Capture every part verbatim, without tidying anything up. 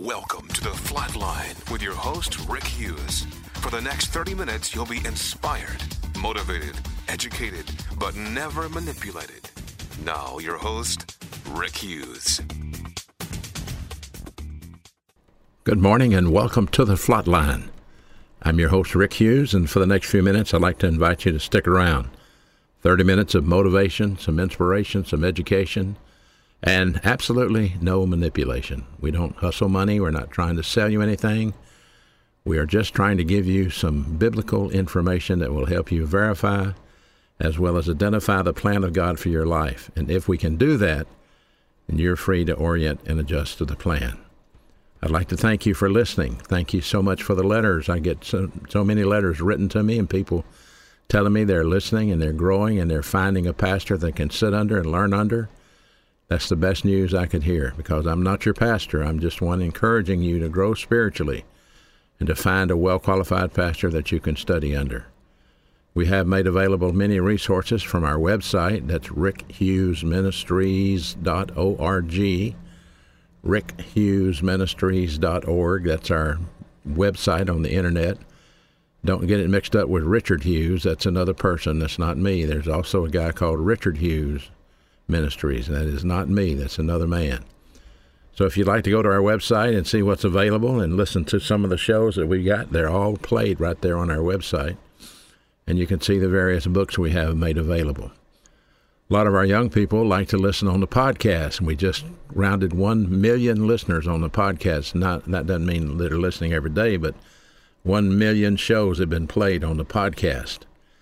Welcome to the Flatline with your host, Rick Hughes. For the next thirty minutes, you'll be inspired, motivated, educated, but never manipulated. Now, your host, Rick Hughes. Good morning and welcome to the Flatline. I'm your host, Rick Hughes, and for the next few minutes, I'd like to invite you to stick around. thirty minutes of motivation, some inspiration, some education, and absolutely no manipulation. We don't hustle money. We're not trying to sell you anything. We are just trying to give you some biblical information that will help you verify as well as identify the plan of God for your life. And if we can do that, then you're free to orient and adjust to the plan. I'd like to thank you for listening. Thank you so much for the letters. I get so, so many letters written to me and people telling me they're listening and they're growing and they're finding a pastor they can sit under and learn under. That's the best news I could hear, because I'm not your pastor. I'm just one encouraging you to grow spiritually and to find a well-qualified pastor that you can study under. We have made available many resources from our website. That's rick hughes ministries dot org. rick hughes ministries dot org. That's our website on the internet. Don't get it mixed up with Richard Hughes. That's another person. That's not me. There's also a guy called Richard Hughes Ministries. That is not me. That's another man. So if you'd like to go to our website and see what's available and listen to some of the shows that we got, they're all played right there on our website. And you can see the various books we have made available. A lot of our young people like to listen on the podcast, and we just rounded one million listeners on the podcast. Not, that doesn't mean that they're listening every day, but one million shows have been played on the podcast.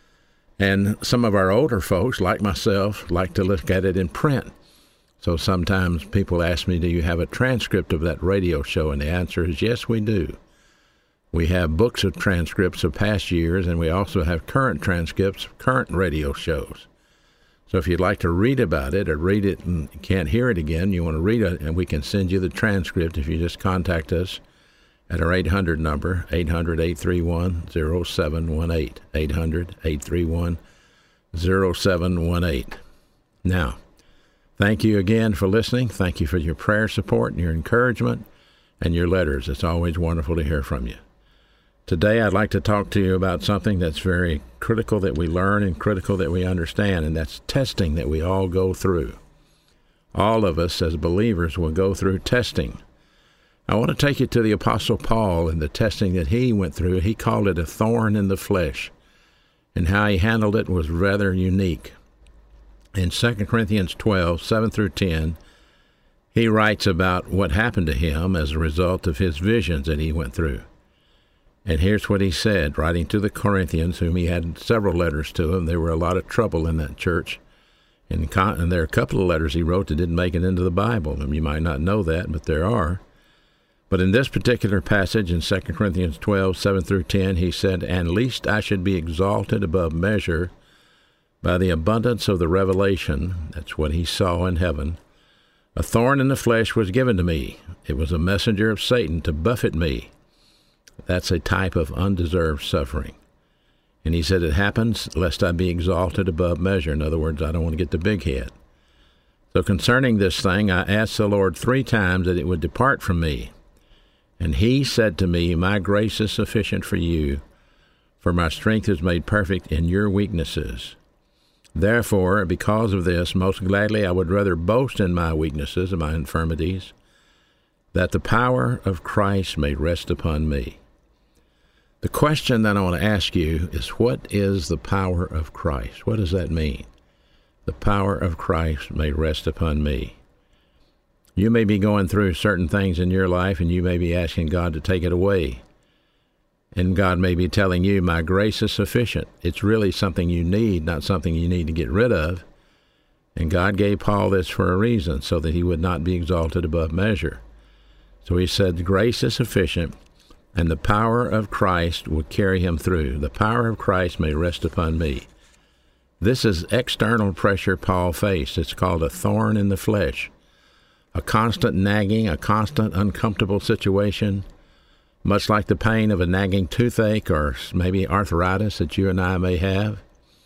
And some of our older folks, like myself, like to look at it in print. So sometimes people ask me, do you have a transcript of that radio show? And the answer is yes, we do. We have books of transcripts of past years, and we also have current transcripts of current radio shows. So if you'd like to read about it or read it and can't hear it again, you want to read it, and we can send you the transcript if you just contact us at our eight hundred number, eight hundred, eight three one, oh seven one eight, eight hundred, eight three one, oh seven one eight. Now, thank you again for listening. Thank you for your prayer support and your encouragement and your letters. It's always wonderful to hear from you. Today, I'd like to talk to you about something that's very critical that we learn and critical that we understand, and that's testing that we all go through. All of us as believers will go through testing. I want to take you to the Apostle Paul and the testing that he went through. He called it a thorn in the flesh, and how he handled it was rather unique. In Second Corinthians twelve, seven through ten, he writes about what happened to him as a result of his visions that he went through. And here's what he said, writing to the Corinthians, whom he had several letters to them. There were a lot of trouble in that church. And, con- and there are a couple of letters he wrote that didn't make it into the Bible. And you might not know that, but there are. But in this particular passage in Second Corinthians twelve, seven through ten, he said, "And lest I should be exalted above measure by the abundance of the revelation," that's what he saw in heaven, "a thorn in the flesh was given to me. It was a messenger of Satan to buffet me." That's a type of undeserved suffering. And he said, "It happens lest I be exalted above measure." In other words, I don't want to get the big head. So concerning this thing, I asked the Lord three times that it would depart from me. And he said to me, "My grace is sufficient for you, for my strength is made perfect in your weaknesses. Therefore, because of this, most gladly I would rather boast in my weaknesses and my infirmities, that the power of Christ may rest upon me." The question that I want to ask you is, what is the power of Christ? What does that mean? The power of Christ may rest upon me. You may be going through certain things in your life, and you may be asking God to take it away. And God may be telling you, "My grace is sufficient." It's really something you need, not something you need to get rid of. And God gave Paul this for a reason, so that he would not be exalted above measure. So he said, grace is sufficient, and the power of Christ will carry him through. The power of Christ may rest upon me. This is external pressure Paul faced. It's called a thorn in the flesh. A constant nagging, a constant uncomfortable situation, much like the pain of a nagging toothache or maybe arthritis that you and I may have.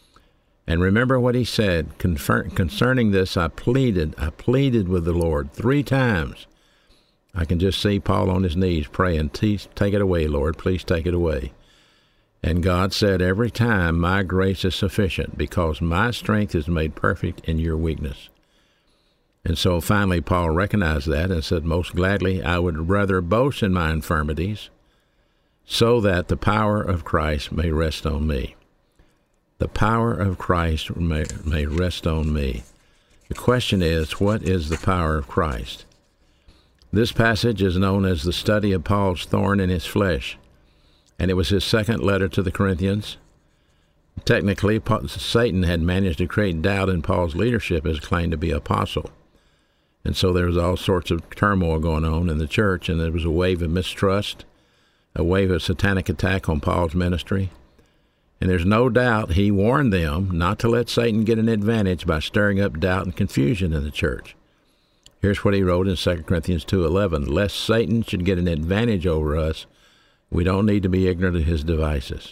And remember what he said, concerning this, I pleaded, I pleaded with the Lord three times I can just see Paul on his knees praying, take it away, Lord, please take it away. And God said, every time my grace is sufficient because my strength is made perfect in your weakness. And so finally Paul recognized that and said, most gladly I would rather boast in my infirmities so that the power of Christ may rest on me. The power of Christ may, may rest on me. The question is, what is the power of Christ? This passage is known as the study of Paul's thorn in his flesh, and it was his second letter to the Corinthians. Technically, Satan had managed to create doubt in Paul's leadership as claimed to be apostle. And so there was all sorts of turmoil going on in the church, and there was a wave of mistrust, a wave of satanic attack on Paul's ministry. And there's no doubt he warned them not to let Satan get an advantage by stirring up doubt and confusion in the church. Here's what he wrote in Second Corinthians two eleven, lest Satan should get an advantage over us, we don't need to be ignorant of his devices.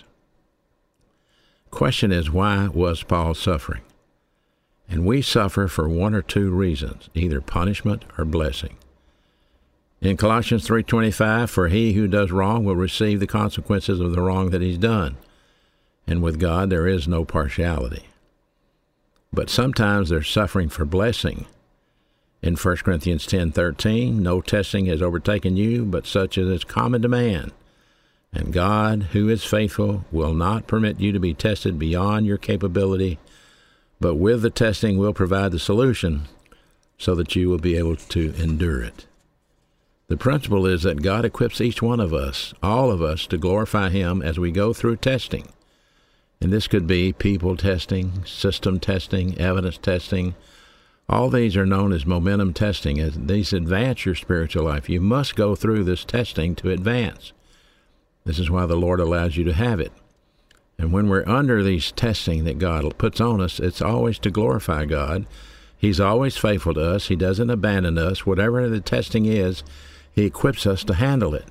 Question is, why was Paul suffering? And we suffer for one or two reasons, either punishment or blessing. In Colossians three twenty-five, for he who does wrong will receive the consequences of the wrong that he's done. And with God there is no partiality. But sometimes there's suffering for blessing. In First Corinthians ten thirteen, no testing has overtaken you, but such as is common to man. And God, who is faithful, will not permit you to be tested beyond your capability, but with the testing will provide the solution so that you will be able to endure it. The principle is that God equips each one of us, all of us, to glorify him as we go through testing. And this could be people testing, system testing, evidence testing. All these are known as momentum testing. As these advance your spiritual life. You must go through this testing to advance. This is why the Lord allows you to have it. And when we're under these testing that God puts on us, it's always to glorify God. He's always faithful to us. He doesn't abandon us. Whatever the testing is, he equips us to handle it.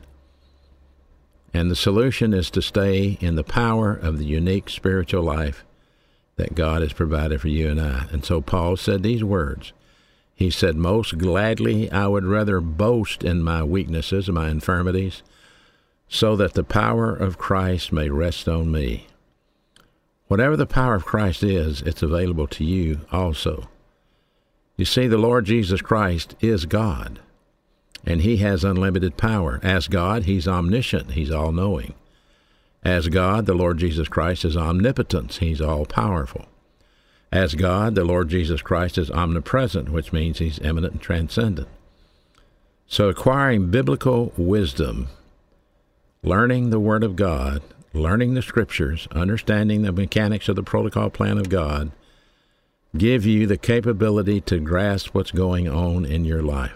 And the solution is to stay in the power of the unique spiritual life that God has provided for you and I. And so Paul said these words. He said, most gladly I would rather boast in my weaknesses and my infirmities, so that the power of Christ may rest on me. Whatever the power of Christ is, it's available to you also. You see, the Lord Jesus Christ is God, and he has unlimited power. As God, he's omniscient, he's all-knowing. As God, the Lord Jesus Christ is omnipotent, he's all-powerful. As God, the Lord Jesus Christ is omnipresent, which means he's eminent and transcendent. So acquiring biblical wisdom, learning the Word of God, learning the Scriptures, understanding the mechanics of the protocol plan of God, give you the capability to grasp what's going on in your life.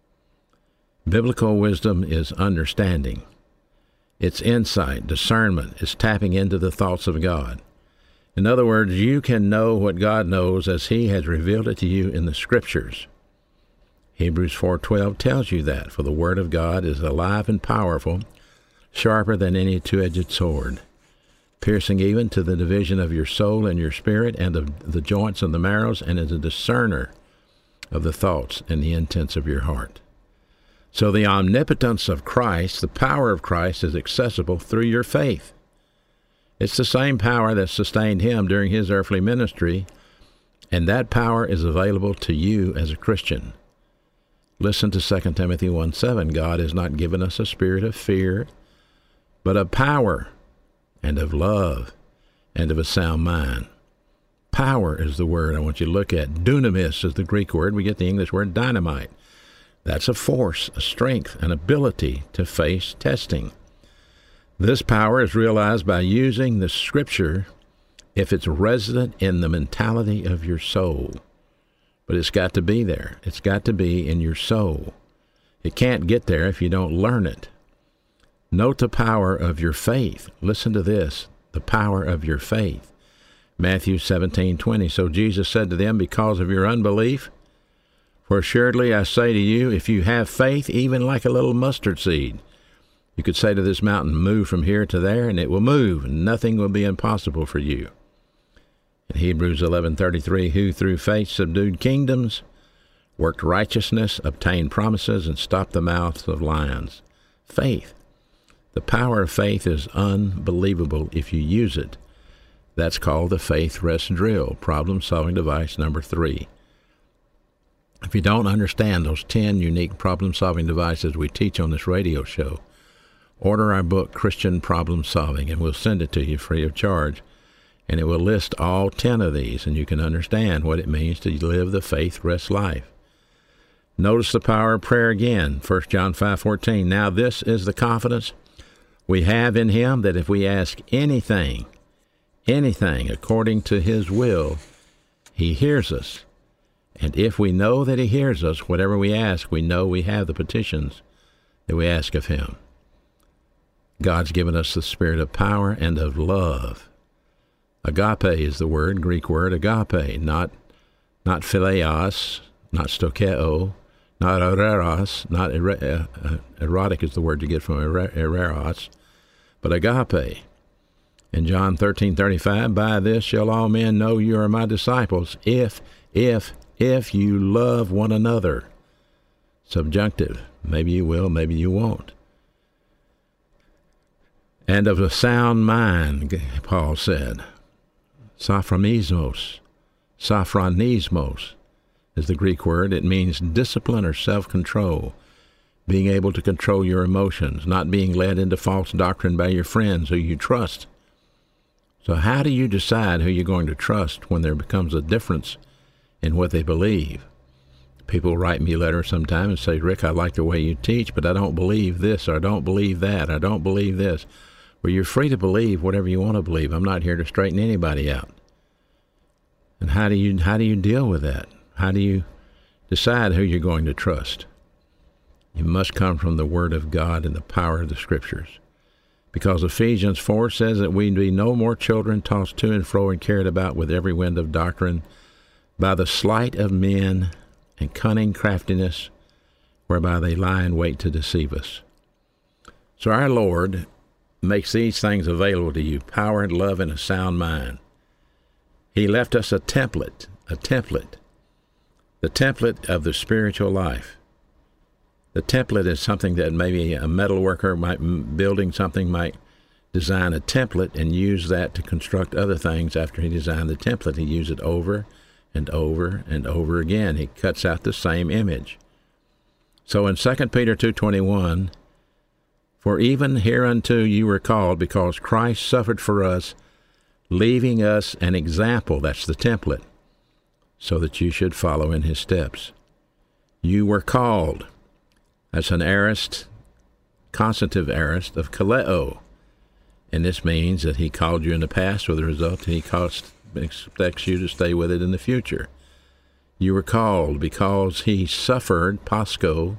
Biblical wisdom is understanding. It's insight, discernment. It's tapping into the thoughts of God. In other words, you can know what God knows as he has revealed it to you in the Scriptures. Hebrews four twelve tells you that, for the Word of God is alive and powerful, sharper than any two-edged sword, piercing even to the division of your soul and your spirit and of the joints and the marrows, and is a discerner of the thoughts and the intents of your heart. So the omnipotence of Christ, the power of Christ, is accessible through your faith. It's the same power that sustained him during his earthly ministry, and that power is available to you as a Christian. Listen to Second Timothy one seven. God has not given us a spirit of fear, but of power and of love and of a sound mind. Power is the word I want you to look at. Dunamis is the Greek word. We get the English word dynamite. That's a force, a strength, an ability to face testing. This power is realized by using the Scripture if it's resident in the mentality of your soul. But it's got to be there. It's got to be in your soul. It can't get there if you don't learn it. Note the power of your faith. Listen to this, the power of your faith. Matthew seventeen twenty. So Jesus said to them, because of your unbelief, for assuredly I say to you, if you have faith, even like a little mustard seed, you could say to this mountain, move from here to there, and it will move, and nothing will be impossible for you. In Hebrews eleven thirty-three, who through faith subdued kingdoms, worked righteousness, obtained promises, and stopped the mouths of lions. Faith. The power of faith is unbelievable if you use it. That's called the faith rest drill, problem-solving device number three. If you don't understand those ten unique problem-solving devices we teach on this radio show, order our book, Christian Problem Solving, and we'll send it to you free of charge. And it will list all ten of these, and you can understand what it means to live the faith rest life. Notice the power of prayer again, First John five fourteen. Now this is the confidence we have in him, that if we ask anything, anything according to his will, he hears us. And if we know that he hears us, whatever we ask, we know we have the petitions that we ask of him. God's given us the spirit of power and of love. Agape is the word, Greek word agape, not not phileos, not stokeo, not eros, not er, uh, erotic is the word you get from er, eros, but agape. In John thirteen thirty-five, by this shall all men know you are my disciples, if, if, if you love one another. Subjunctive. Maybe you will, maybe you won't. And of a sound mind, Paul said. Sophronismos. Sophronismos is the Greek word. It means discipline or self-control, being able to control your emotions, not being led into false doctrine by your friends who you trust. So how do you decide who you're going to trust when there becomes a difference in what they believe? People write me letters sometimes and say, Rick, I like the way you teach, but I don't believe this, or I don't believe that, I don't believe this. Well, you're free to believe whatever you want to believe. I'm not here to straighten anybody out. And how do you how do you deal with that? How do you decide who you're going to trust? You must come from the Word of God and the power of the Scriptures. Because Ephesians four says that we be no more children tossed to and fro and carried about with every wind of doctrine by the sleight of men and cunning craftiness, whereby they lie in wait to deceive us. So our Lord makes these things available to you, power and love and a sound mind. He left us a template, a template, the template of the spiritual life. The template is something that maybe a metal worker might, building something, might design a template and use that to construct other things. After he designed the template, he used it over and over and over again. He cuts out the same image. So in Second Peter two twenty-one, for even hereunto you were called, because Christ suffered for us, leaving us an example, that's the template, so that you should follow in his steps. You were called. That's an aorist, constantive aorist of kaleo. And this means that he called you in the past with the result that he calls, expects you to stay with it in the future. You were called because he suffered, pasco.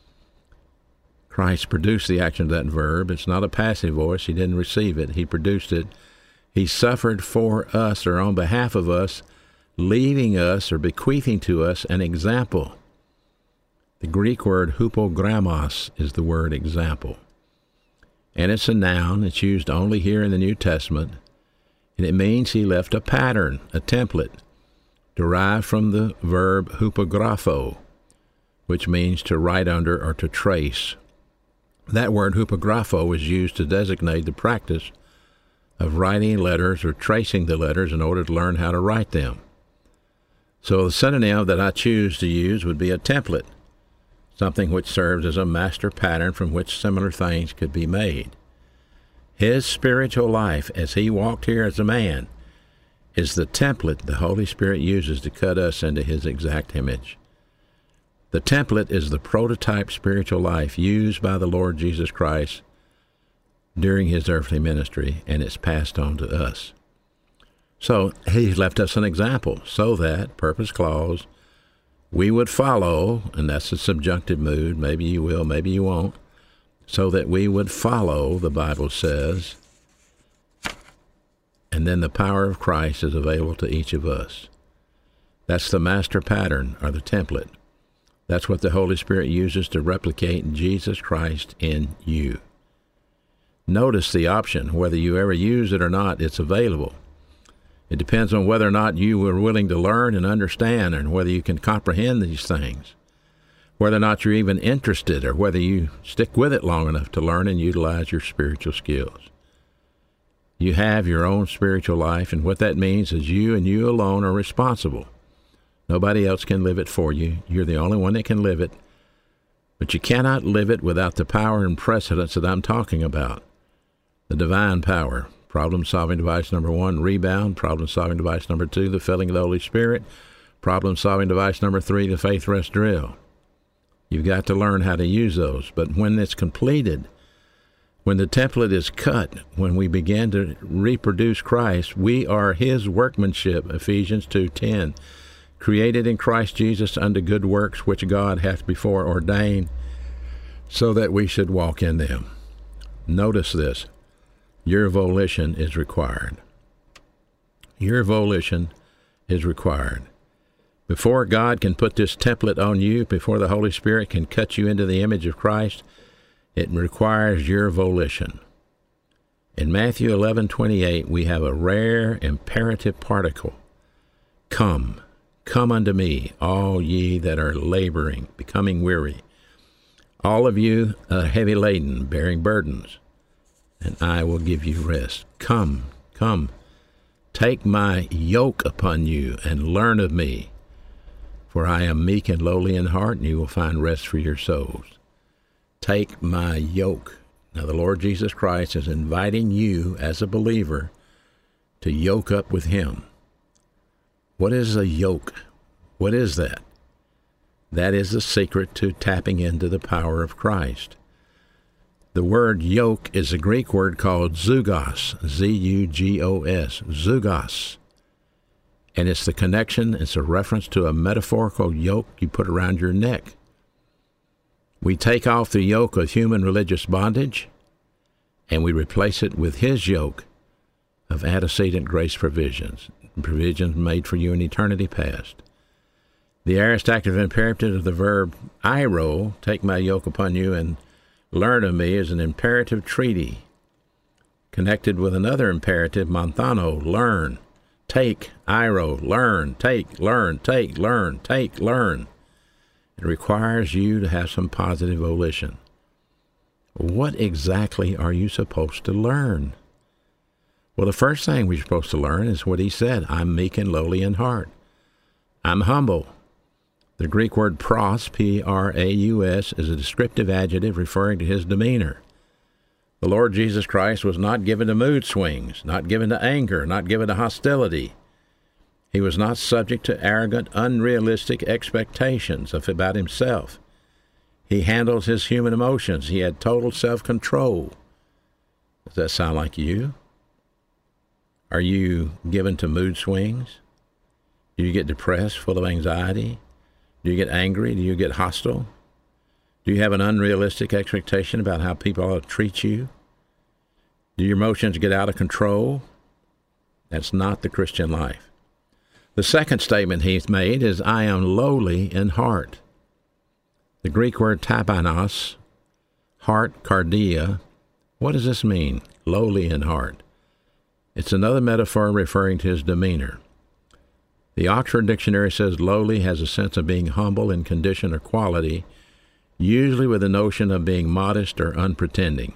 Christ produced the action of that verb. It's not a passive voice. He didn't receive it. He produced it. He suffered for us, or on behalf of us, leaving us or bequeathing to us an example. The Greek word hupogrammos is the word example. And it's a noun. It's used only here in the New Testament. And it means he left a pattern, a template, derived from the verb hupographo, which means to write under or to trace. That word hupographo is used to designate the practice of writing letters or tracing the letters in order to learn how to write them. So the synonym that I choose to use would be a template, something which serves as a master pattern from which similar things could be made. His spiritual life as he walked here as a man is the template the Holy Spirit uses to cut us into his exact image. The template is the prototype spiritual life used by the Lord Jesus Christ during his earthly ministry, and it's passed on to us. So he left us an example so that, purpose clause, we would follow, and that's the subjunctive mood, maybe you will, maybe you won't, so that we would follow, the Bible says, and then the power of Christ is available to each of us. That's the master pattern, or the template. That's what the Holy Spirit uses to replicate Jesus Christ in you. Notice the option, whether you ever use it or not, it's available. It depends on whether or not you are willing to learn and understand, and whether you can comprehend these things, whether or not you're even interested, or whether you stick with it long enough to learn and utilize your spiritual skills. You have your own spiritual life, and what that means is you and you alone are responsible. Nobody else can live it for you. You're the only one that can live it. But you cannot live it without the power and precedence that I'm talking about. The divine power. Problem-solving device number one, rebound. Problem-solving device number two, the filling of the Holy Spirit. Problem-solving device number three, the faith rest drill. You've got to learn how to use those. But when it's completed, when the template is cut, when we begin to reproduce Christ, we are his workmanship, Ephesians two ten, created in Christ Jesus unto good works which God hath before ordained, so that we should walk in them. Notice this. Your volition is required. Your volition is required. Before God can put this template on you, before the Holy Spirit can cut you into the image of Christ, it requires your volition. In Matthew eleven twenty-eight, we have a rare imperative particle. Come, come unto me, all ye that are laboring, becoming weary. All of you are heavy laden, bearing burdens, and I will give you rest. Come, come, take my yoke upon you and learn of me, for I am meek and lowly in heart, and you will find rest for your souls. Take my yoke. Now the Lord Jesus Christ is inviting you as a believer to yoke up with him. What is a yoke? What is that? That is the secret to tapping into the power of Christ. The word yoke is a Greek word called zugos, Z U G O S, zugos. And it's the connection, it's a reference to a metaphorical yoke you put around your neck. We take off the yoke of human religious bondage, and we replace it with his yoke of antecedent grace provisions, provisions made for you in eternity past. The aorist active imperative of the verb eiro, take my yoke upon you and learn of me, is an imperative treaty connected with another imperative, monthano, learn, take, eiro, learn, take, learn, take, learn, take, learn. It requires you to have some positive volition. What exactly are you supposed to learn? Well, the first thing we're supposed to learn is what he said. I'm meek and lowly in heart. I'm humble. The Greek word pros, P R A U S, is a descriptive adjective referring to his demeanor. The Lord Jesus Christ was not given to mood swings, not given to anger, not given to hostility. He was not subject to arrogant, unrealistic expectations of about himself. He handled his human emotions. He had total self-control. Does that sound like you? Are you given to mood swings? Do you get depressed, full of anxiety? Do you get angry? Do you get hostile? Do you have an unrealistic expectation about how people ought to treat you? Do your emotions get out of control? That's not the Christian life. The second statement he's made is, I am lowly in heart. The Greek word tapeinos, heart, cardia. What does this mean? Lowly in heart. It's another metaphor referring to his demeanor. The Oxford Dictionary says lowly has a sense of being humble in condition or quality, usually with the notion of being modest or unpretending.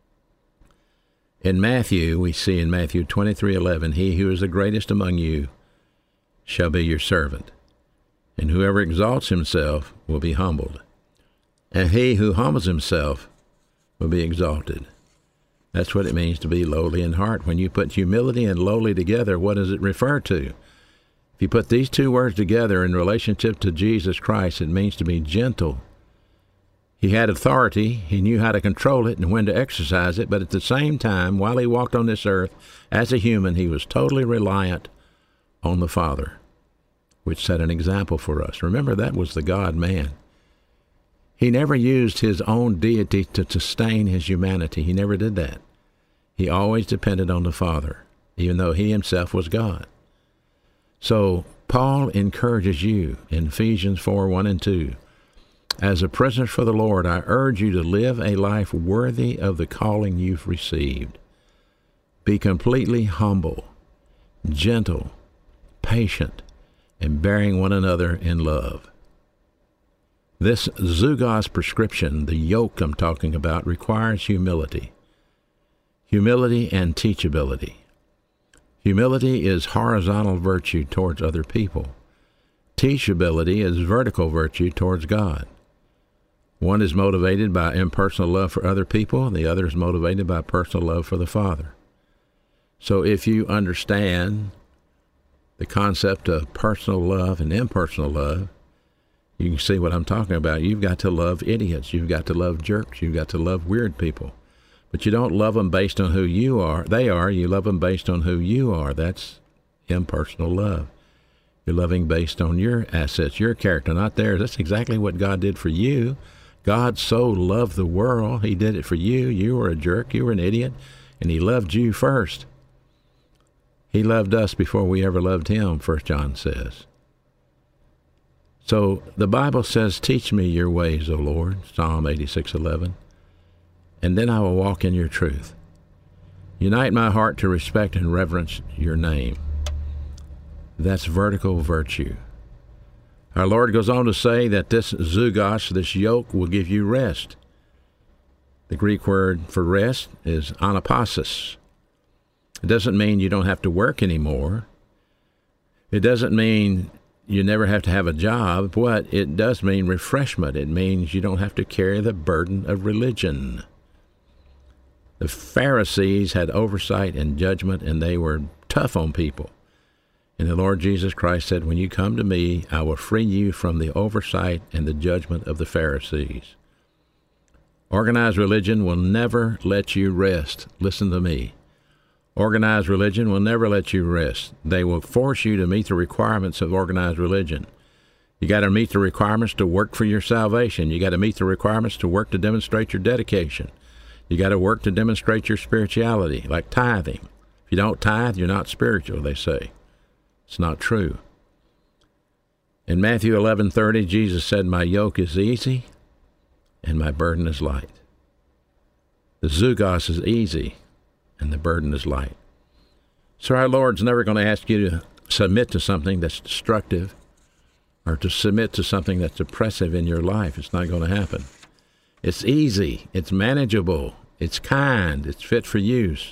In Matthew, we see in Matthew twenty-three eleven, he who is the greatest among you shall be your servant, and whoever exalts himself will be humbled, and he who humbles himself will be exalted. That's what it means to be lowly in heart. When you put humility and lowly together, what does it refer to? If you put these two words together in relationship to Jesus Christ, it means to be gentle. He had authority, he knew how to control it and when to exercise it, but at the same time, while he walked on this earth as a human, he was totally reliant on the Father, which set an example for us. Remember, that was the God-man. He never used his own deity to sustain his humanity. He never did that. He always depended on the Father, even though he himself was God. So Paul encourages you in Ephesians four, one and two, as a prisoner for the Lord, I urge you to live a life worthy of the calling you've received. Be completely humble. gentle, patient, and bearing one another in love. This Zugos prescription, the yoke I'm talking about, requires humility. Humility and teachability. Humility is horizontal virtue towards other people. Teachability is vertical virtue towards God. One is motivated by impersonal love for other people, and the other is motivated by personal love for the Father. So if you understand the concept of personal love and impersonal love, you can see what I'm talking about. You've got to love idiots. You've got to love jerks. You've got to love weird people. But you don't love them based on who you are. They are. You love them based on who you are. That's impersonal love. You're loving based on your assets, your character, not theirs. That's exactly what God did for you. God so loved the world. He did it for you. You were a jerk. You were an idiot. And he loved you first. He loved us before we ever loved him, First John says. So the Bible says, teach me your ways, O Lord, Psalm eighty-six eleven, and then I will walk in your truth. Unite my heart to respect and reverence your name. That's vertical virtue. Our Lord goes on to say that this zugos, this yoke, will give you rest. The Greek word for rest is anapasis. It doesn't mean you don't have to work anymore. It doesn't mean you never have to have a job. What it does mean refreshment. It means you don't have to carry the burden of religion. The Pharisees had oversight and judgment, and they were tough on people. And the Lord Jesus Christ said, when you come to me, I will free you from the oversight and the judgment of the Pharisees. Organized religion will never let you rest. Listen to me. Organized religion will never let you rest. They will force you to meet the requirements of organized religion. You got to meet the requirements to work for your salvation. You got to meet the requirements to work to demonstrate your dedication. You got to work to demonstrate your spirituality, like tithing. If you don't tithe, you're not spiritual, they say. It's not true. In Matthew eleven thirty, Jesus said, my yoke is easy and my burden is light. The zugos is easy and the burden is light. So our Lord's never going to ask you to submit to something that's destructive or to submit to something that's oppressive in your life. It's not going to happen. It's easy. It's manageable. It's kind. It's fit for use.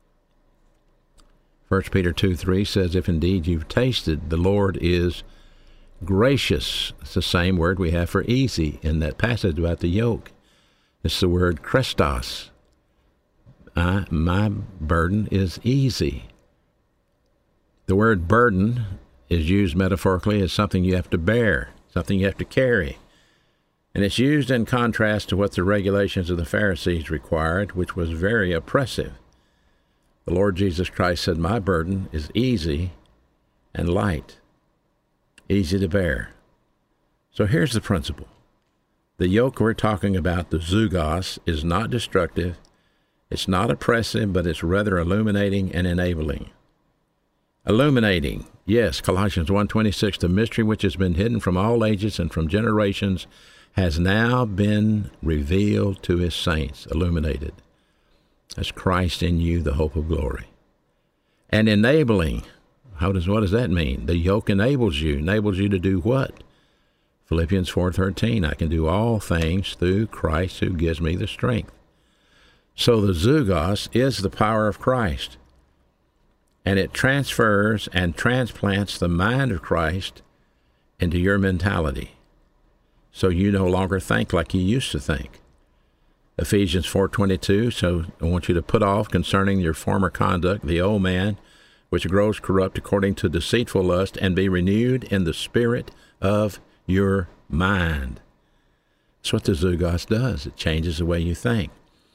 First Peter two three says, if indeed you've tasted, the Lord is gracious. It's the same word we have for easy in that passage about the yoke. It's the word Christos. I, my burden is easy. The word burden is used metaphorically as something you have to bear, something you have to carry. And it's used in contrast to what the regulations of the Pharisees required, which was very oppressive. The Lord Jesus Christ said, my burden is easy and light, easy to bear. So here's the principle. The yoke we're talking about, the zugos, is not destructive. It's not oppressive, but it's rather illuminating and enabling. Illuminating, yes, Colossians one twenty-six, the mystery which has been hidden from all ages and from generations has now been revealed to his saints, illuminated. That's Christ in you, the hope of glory. And enabling, how does what does that mean? The yoke enables you, enables you to do what? Philippians four thirteen, I can do all things through Christ who gives me the strength. So the zugos is the power of Christ, and it transfers and transplants the mind of Christ into your mentality, so you no longer think like you used to think. Ephesians four twenty-two, so I want you to put off concerning your former conduct the old man, which grows corrupt according to deceitful lust, and be renewed in the spirit of your mind. That's what the zugos does. It changes the way you think.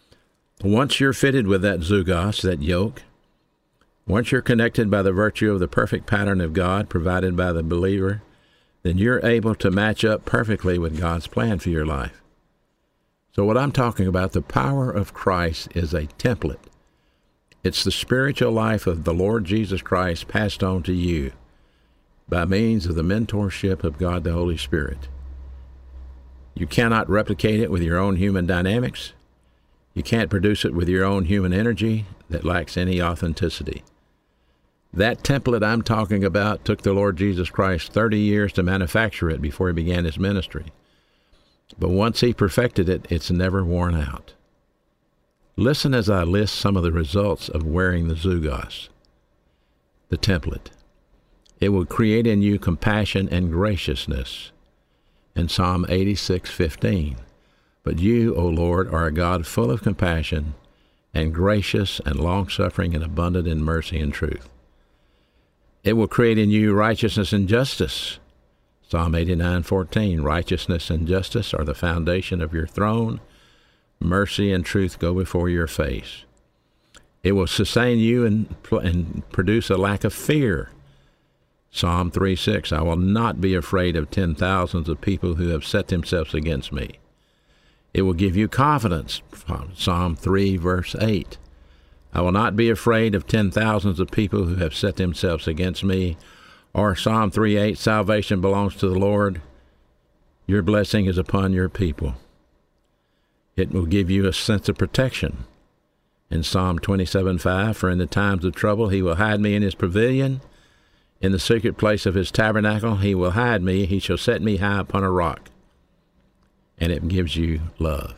Once you're fitted with that zugos, that yoke, once you're connected by the virtue of the perfect pattern of God provided by the believer, then you're able to match up perfectly with God's plan for your life. So what I'm talking about, the power of Christ, is a template. It's the spiritual life of the Lord Jesus Christ passed on to you by means of the mentorship of God the Holy Spirit. You cannot replicate it with your own human dynamics. You can't produce it with your own human energy that lacks any authenticity. That template I'm talking about took the Lord Jesus Christ thirty years to manufacture it before he began his ministry. But once he perfected it, it's never worn out. Listen as I list some of the results of wearing the Zugos, the template. It will create in you compassion and graciousness. In Psalm eighty-six fifteen, but you, O Lord, are a God full of compassion and gracious and long-suffering and abundant in mercy and truth. It will create in you righteousness and justice. Psalm eighty-nine fourteen, righteousness and justice are the foundation of your throne. Mercy and truth go before your face. It will sustain you and, and produce a lack of fear. Psalm three six, I will not be afraid of ten thousands of people who have set themselves against me. It will give you confidence. Psalm three verse eight, I will not be afraid of ten thousands of people who have set themselves against me. Or Psalm three eight, salvation belongs to the Lord. Your blessing is upon your people. It will give you a sense of protection. In Psalm twenty-seven five, for in the times of trouble he will hide me in his pavilion. In the secret place of his tabernacle he will hide me. He shall set me high upon a rock. And it gives you love.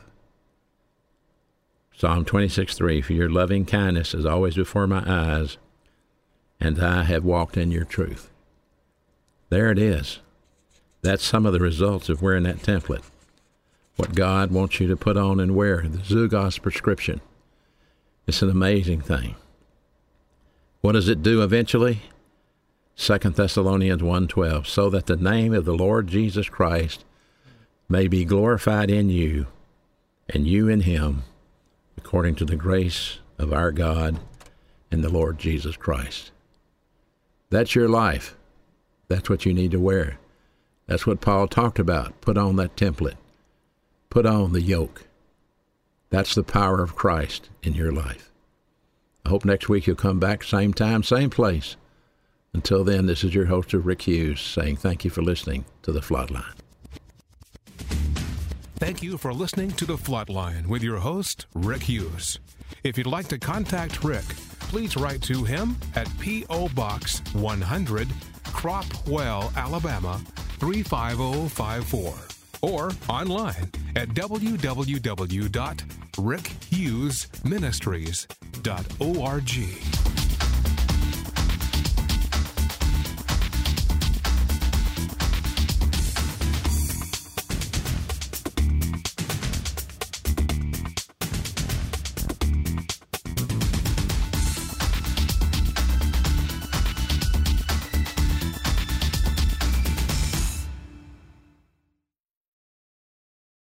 Psalm twenty-six three, for your loving kindness is always before my eyes, and I have walked in your truth. There it is. That's some of the results of wearing that template. What God wants you to put on and wear, the Zugos prescription. It's an amazing thing. What does it do eventually? Second Thessalonians one twelve, so that the name of the Lord Jesus Christ may be glorified in you, and you in him, according to the grace of our God and the Lord Jesus Christ. That's your life. That's what you need to wear. That's what Paul talked about. Put on that template. Put on the yoke. That's the power of Christ in your life. I hope next week you'll come back, same time, same place. Until then, this is your host, Rick Hughes, saying thank you for listening to The Flatline. Thank you for listening to The Flatline with your host, Rick Hughes. If you'd like to contact Rick, please write to him at P O. Box one hundred, Cropwell, Alabama three five zero five four, or online at w w w dot rick hughes ministries dot org.